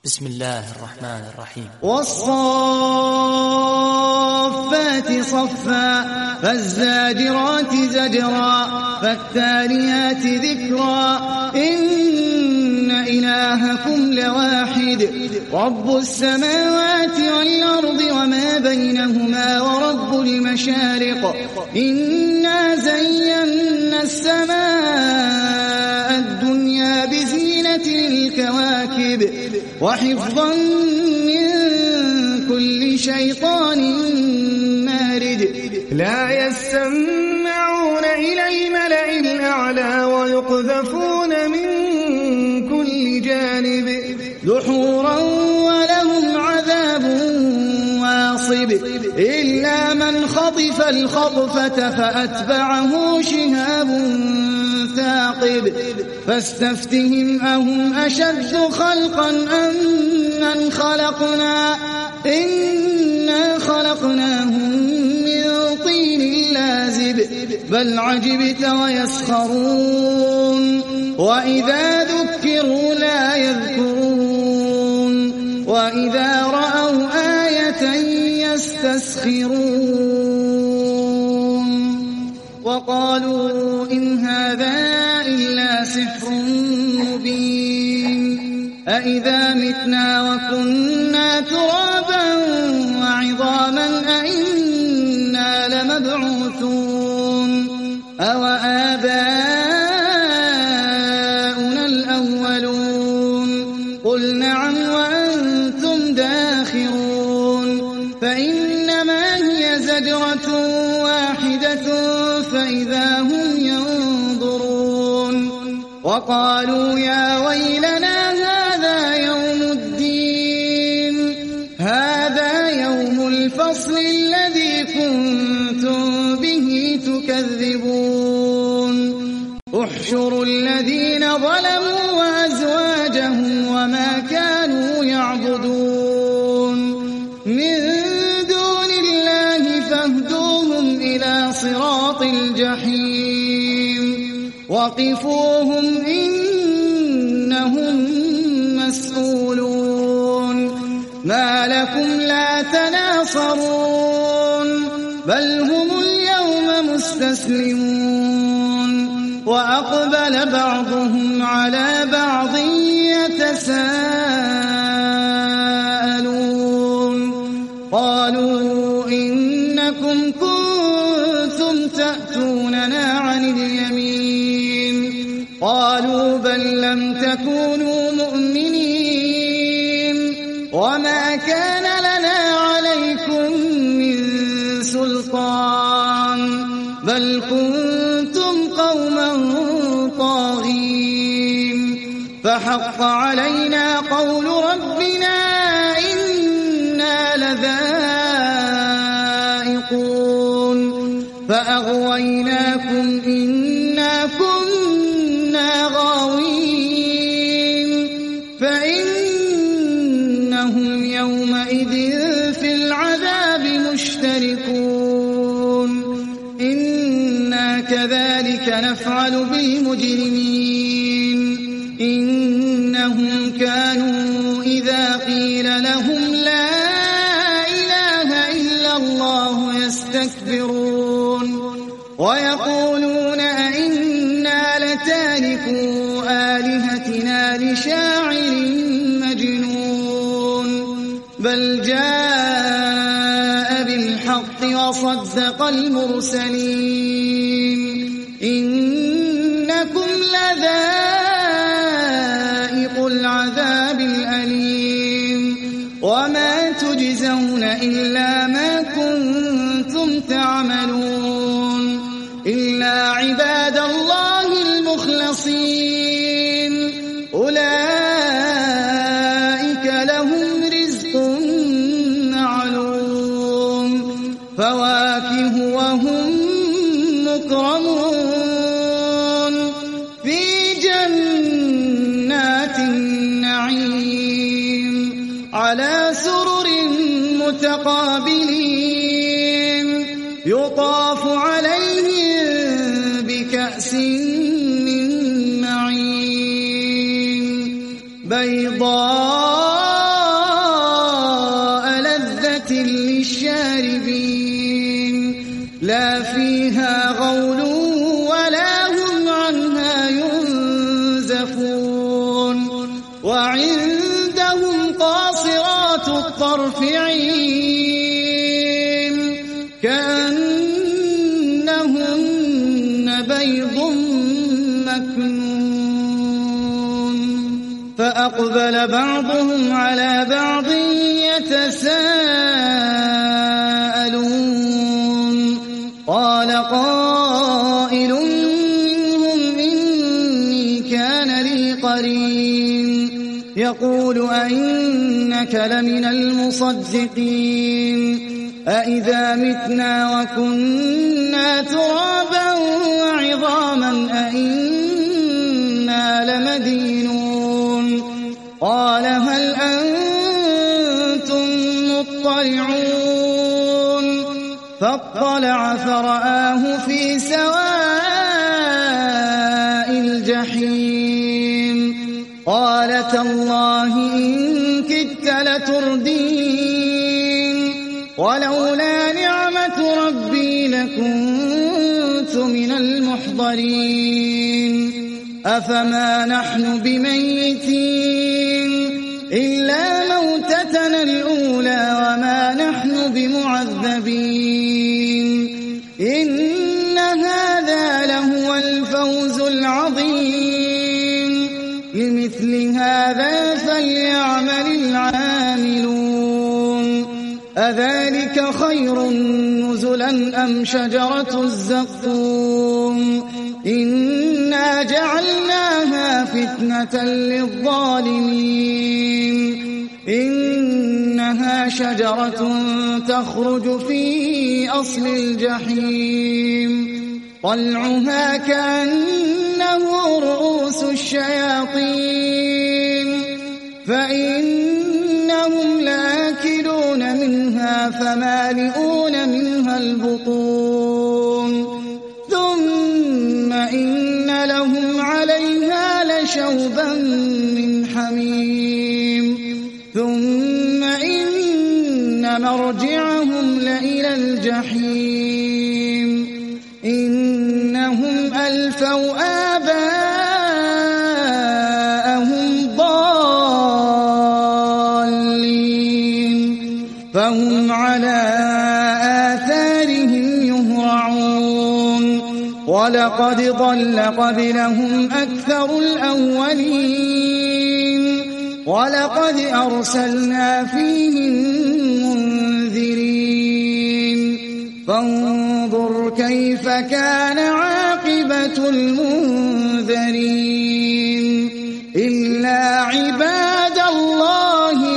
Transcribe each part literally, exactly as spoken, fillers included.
بسم الله الرحمن الرحيم. والصافات صفا فالزاجرات زجرا فالتاليات ذكرا إن إلهكم لواحد رب السماوات والأرض وما بينهما ورب المشارق إنا زينا السماء الدنيا بزينة الكواكب وحفظا من كل شيطان مارد لا يسمعون إلى الملأ الأعلى ويقذفون من كل جانب دحورا ولهم عذاب واصب إلا من خطف الخطفة فأتبعه شهاب ثاقب فاستفتهم أهم أشد خلقا أم من خلقنا إنا خلقناهم من طين لازب بل عجبت ويسخرون وإذا ذكروا لا يذكرون وإذا رأوا آية يستسخرون وقالوا إن هذا إلا سحر مبين أإذا متنا وكنا ترابا وعظاما أإنا لمبعوثون أو آباؤنا الأولون قل نعم وأنتم داخرون فإنما هي زجرة واحدة فإذا هم ينظرون وقالوا يا ويلنا هذا يوم الدين هذا يوم الفصل الذي كنتم به تكذبون احشروا الذين ظلموا وأزواجهم وما كانوا يعبدون من دون الله فاهدوهم إلى صراط الجحيم وقفوهم إنهم مسؤولون ما لكم لا تناصرون بل هم اليوم مستسلمون وأقبل بعضهم على بعض يتساءلون قالوا إنكم كنتم تأتوننا عن اليمين قالوا بل لم تكونوا مؤمنين وما كان لنا عليكم من سلطان بل كنتم قوما طاغين فحق علينا قول ربنا إنا لذائقون فأغويناكم إنا كنا غاوين فإنهم يومئذ في العذاب مشتركون إنا كذلك نفعل بالمجرمين إنهم كانوا إذا قيل لهم لا إله إلا الله يستكبرون ويقولون أئنا لتاركو آلهتنا لشاعر مجنون بل جاء بالحق وصدق المرسلين إنكم لذائق العذاب الأليم وما تجزون إلا ما كنتم تعملون إلا عباد الله المخلصين أولئك لهم رزق معلوم فواكه وهم مكرمون في جنات النعيم على سرر متقابلين يطاف عليهم بكأس من معين بيضاء لَعِبِينَ لَا فِيهَا غَوْلٌ وَلَا هُمْ عَنْهَا يُنزَفُونَ وَعِندَهُمْ قَاصِرَاتُ الطَّرْفِ عِينٌ كَأَنَّهُنَّ بَيْضٌ مَّكْنُونٌ فَأَقْبَلَ بَعْضُهُمْ عَلَىٰ بَعْضٍ يَتَسَاءَلُونَ قَالَ قَائِلٌ مِّنْهُمْ إِنِّي كَانَ لِي قَرِينٌ يَقُولُ أَإِنَّكَ لَمِنَ الْمُصَدِّقِينَ أَإِذَا مِتْنَا وَكُنَّا تُرَابًا وَعِظَامًا أَإِنَّا لَمَدِينُونَ قَالَ هَلْ أَنتُم مُّطَّلِعُونَ فَاطَّلَعَ فَرَآهُ فِي سَوَاءِ الْجَحِيمِ قَالَ تَاللَّهِ إِن كِدتَّ لَتُرْدِينِ وَلَوْلَا نِعْمَةُ رَبِّي لَكُنتُ مِنَ الْمُحْضَرِينَ أَفَمَا نَحْنُ بِمَيِّتِينَ إِلَّا مَوْتَتَنَا الْأُولَىٰ وَمَا نَحْنُ بِمُعَذَّبِينَ إِنَّ هَٰذَا لَهُوَ الْفَوْزُ الْعَظِيمُ لِمِثْلِ هَٰذَا فَلْيَعْمَلِ الْعَامِلُونَ أَذَٰلِكَ خَيْرٌ نُّزُلًا أَمْ شَجَرَةُ الزَّقُّومِ إِنَّا جَعَلْنَاهَا فِتْنَةً لِّلظَّالِمِينَ إِنَّهَا شَجَرَةٌ تَخْرُجُ فِي أَصْلِ الْجَحِيمِ طَلْعُهَا كَأَنَّهُ رُءُوسُ الشَّيَاطِينِ فَإِنَّهُمْ لَآكِلُونَ مِنْهَا فَمَالِئُونَ مِنْهَا الْبُطُونَ ثُمَّ إِنَّ لَهُمْ عَلَيْهَا لَشَوْبًا مِّنْ حَمِيمٍ ثُمَّ إِنَّ مَرْجِعَهُمْ لَإِلَى الْجَحِيمِ إِنَّهُمْ أَلْفَوْا آبَاءَهُمْ ضَالِّينَ فَهُمْ عَلَىٰ آثَارِهِمْ يُهْرَعُونَ وَلَقَدْ ضَلَّ قَبْلَهُمْ أَكْثَرُ الْأَوَّلِينَ وَلَقَدْ أَرْسَلْنَا فِيهِم مُّنذِرِينَ فَانظُرْ كَيْفَ كَانَ عَاقِبَةُ الْمُنذَرِينَ إِلَّا عِبَادَ اللَّهِ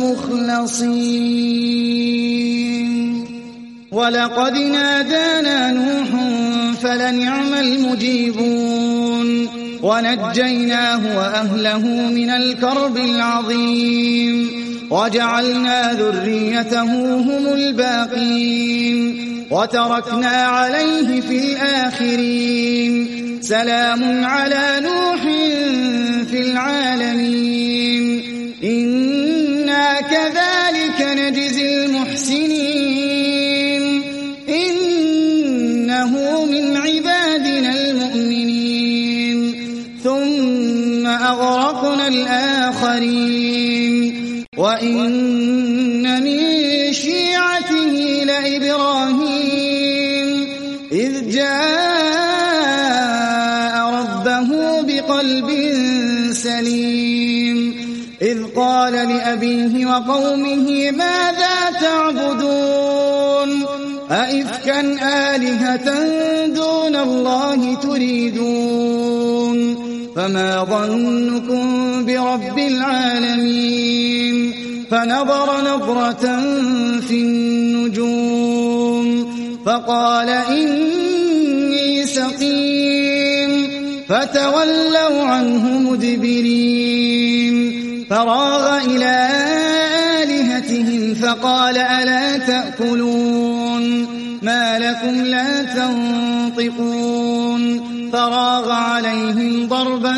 الْمُخْلَصِينَ وَلَقَدْ نَادَانَا نُوحٌ فَلَنِعْمَ الْمُجِيبُونَ وَنَجَّيْنَاهُ وَأَهْلَهُ مِنَ الْكَرْبِ الْعَظِيمِ وَجَعَلْنَا ذُرِّيَّتَهُ هُمُ الْبَاقِينَ وَتَرَكْنَا عَلَيْهِ فِي الْآخِرِينَ سَلَامٌ عَلَىٰ نُوحٍ فِي الْعَالَمِينَ إِنَّا كَذَٰلِكَ نَجْزِي الْمُحْسِنِينَ إِنَّهُ مِنْ عِبَادِنَا الْمُؤْمِنِينَ ثُمَّ أَغْرَقْنَا الْآخَرِينَ وَإِنَّ مِن شِيعَتِهِ لَإِبْرَاهِيمَ إِذْ جَاءَ رَبَّهُ بِقَلْبٍ سَلِيمٍ إِذْ قَالَ لِأَبِيهِ وَقَوْمِهِ مَاذَا تَعْبُدُونَ أَئِفْكًا آلِهَةً دُونَ اللَّهِ تُرِيدُونَ فَمَا ظَنُّكُم بِرَبِّ الْعَالَمِينَ فَنَظَرَ نَظْرَةً فِي النُّجُومِ فَقَالَ إِنِّي سَقِيمٌ فَتَوَلَّوْا عَنْهُ مُدْبِرِينَ فَرَاغَ إِلَىٰ آلِهَتِهِمْ فَقَالَ أَلَا تَأْكُلُونَ مَا لَكُمْ لَا تَنطِقُونَ فَرَاغَ عَلَيْهِمْ ضَرْبًا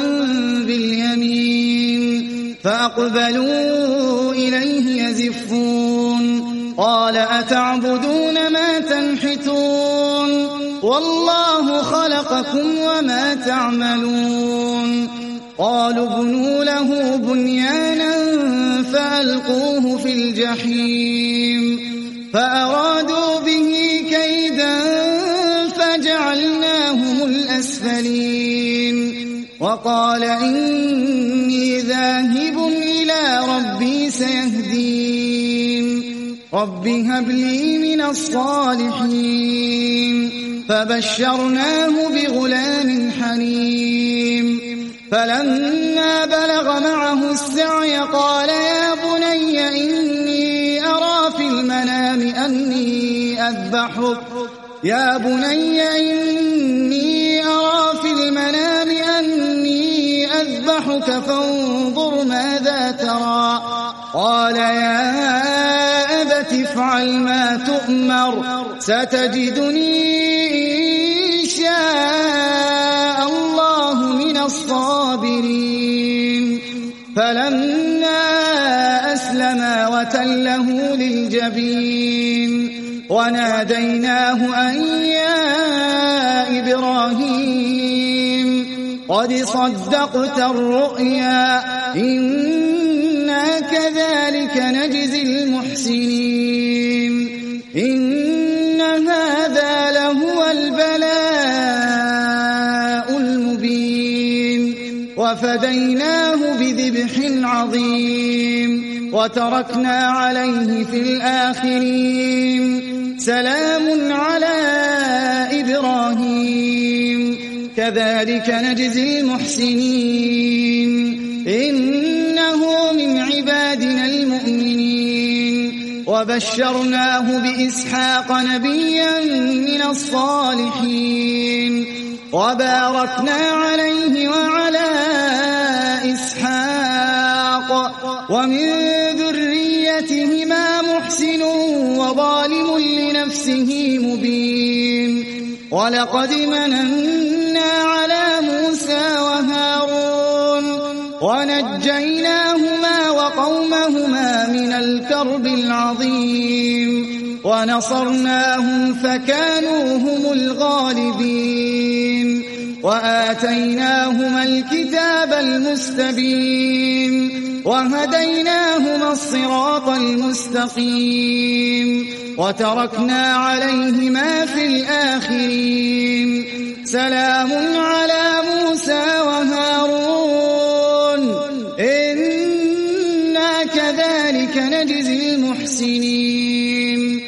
بِالْيَمِينِ فَأَقْبَلُوا إِلَيْهِ يَزِفُّونَ قال أتعبدون ما تنحتون والله خلقكم وما تعملون قالوا ابنوا له بنيانا فألقوه في الجحيم فأرادوا به كيدا فجعلناهم الأسفلين وقال إني ذاهب إلى ربي سيهدين رب هب لي من الصالحين فبشرناه بغلام حليم فلما بلغ معه السعي قال يا بني إني أرى في المنام أني أذبحك يا بني إني أرى في المنام أني أذبحك فانظر ماذا ترى قال يا أبت افعل ما تؤمر ستجدني إن شاء الله من الصابرين فلما أسلما وتله للجبين وناديناه أن يا إبراهيم قد صدقت الرؤيا إنا كذلك نجزي المحسنين إن هذا لهو البلاء المبين وفديناه بذبح عظيم وتركنا عليه في الآخرين سلام على إبراهيم كذلك نجزي المحسنين إنه من عبادنا المؤمنين وبشرناه بإسحاق نبيا من الصالحين وباركنا عليه وعلى إسحاق ومن ذريتهما محسن وظالم لنفسه مبين ولقد مننا على موسى وهارون ونجيناهما وقومهما من الكرب العظيم ونصرناهم فكانوا هم الغالبين وآتيناهما الكتاب المستبين وهديناهما الصراط المستقيم وتركنا عليهما في الآخرين سلام على موسى وهارون إنا كذلك نجزي المحسنين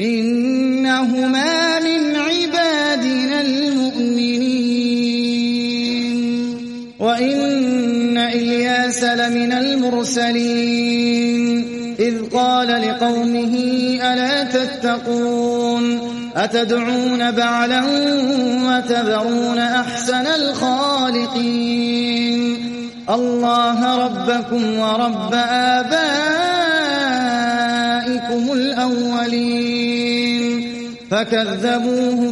إنهما من عبادنا المؤمنين وإن إلياس لمن المرسلين إذ قال لقومه ألا تتقون أتدعون بعلا وتذرون أحسن الخالقين الله ربكم ورب آبائكم الأولين فكذبوه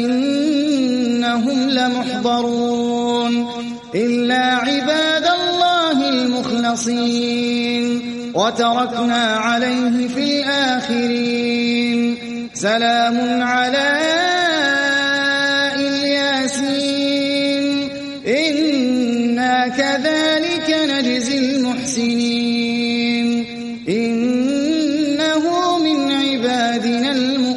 فإنهم لمحضرون إلا عباد الله المخلصين وتركنا عليه في الآخرين سلام على الياسين إنا كذلك نجزي المحسنين إنه من عبادنا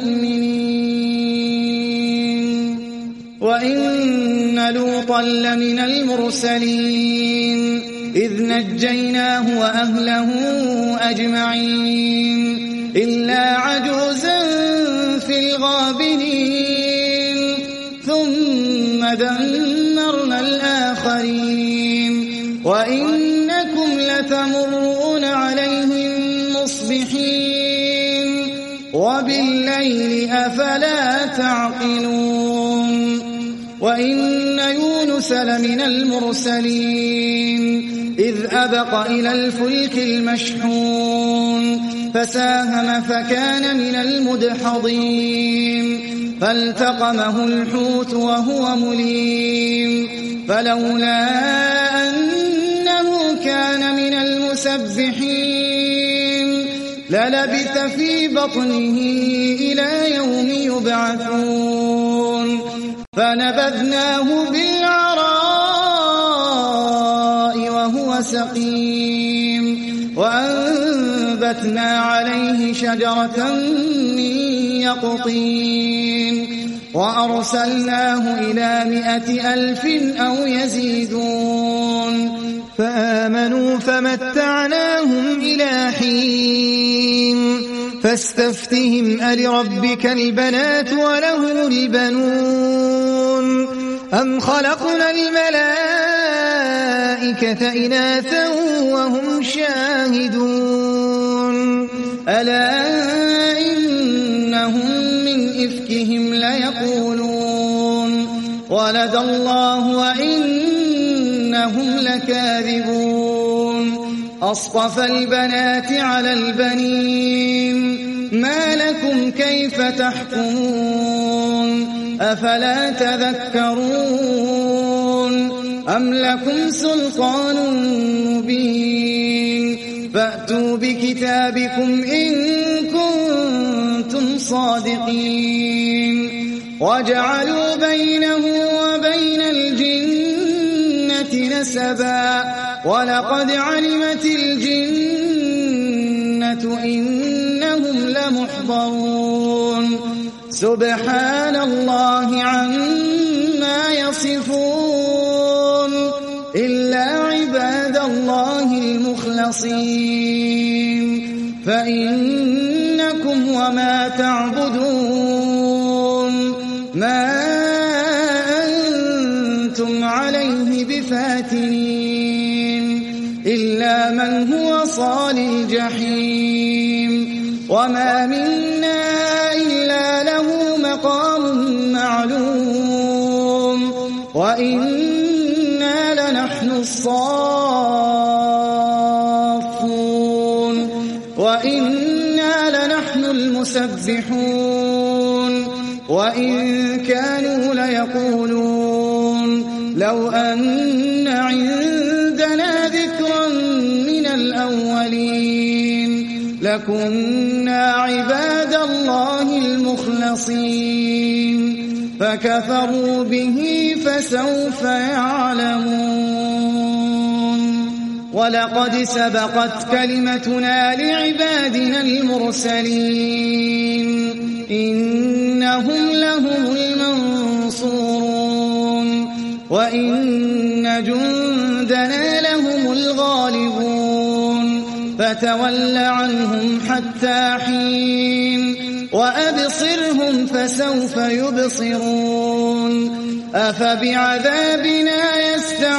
المؤمنين وإن لوطا لمن المرسلين إذ نجيناه وأهله أجمعين إلا عجوزا في الغابرين ثم دمرنا الآخرين وإنكم لتمرون عليهم مصبحين وبالليل أفلا تعقلون وإن يونس لمن المرسلين إذ أبق إلى الفلك المشحون فساهم فكان من المدحضين فالتقمه الحوت وهو مليم فلولا أنه كان من المسبحين للبث في بطنه إلى يوم يبعثون فنبذناه بالعراء وهو سقيم وأنبتنا عليه شجرة من يقطين وأرسلناه إلى مائة ألف أو يزيدون فآمنوا فمتعناهم إلى حين فاستفتهم ألربك البنات وله البنون أم خلقنا الملائكة إناثا وهم شاهدون ألا إنهم من إفكهم ليقولون ولد الله وإنهم لكاذبون أصطفى البنات على البنين ما لكم كيف تحكمون أفلا تذكرون أم لكم سلطان مبين فأتوا بكتابكم إن كنتم صادقين وجعلوا بينه وبين الجنة نسبا ولقد علمت الجنة إنهم لمحضرون سبحان الله عما يصفون إلا عباد الله المخلصين فإنكم وما تعبدون ما أنتم عليه بفاتنين إلا من هو صال الجحيم وما منا إلا له مقام معلوم وإنا لنحن الصافون وإنا لنحن المسبحون وإن كانوا ليقولون لو أن عندنا ذكرا من الأولين لكنا عباد الله المخلصين فكفروا به فسوف يعلمون ولقد سبقت كلمتنا لعبادنا المرسلين إنهم لهم المنصورون وإن جندنا لهم الغالبون فتول عنهم حتى حين وأبصرهم فسوف يبصرون أفبعذابنا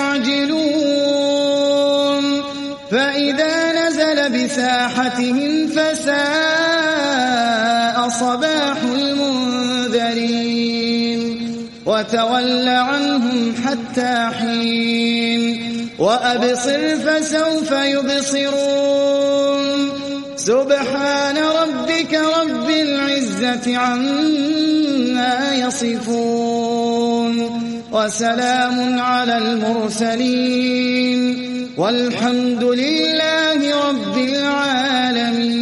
يستعجلون فإذا نزل بساحتهم فساء صباح المنذرين وتول عنهم حتى حين وأبصر فسوف يبصرون سبحان ربك رب العزة عما يصفون وسلام على المرسلين والحمد لله رب العالمين.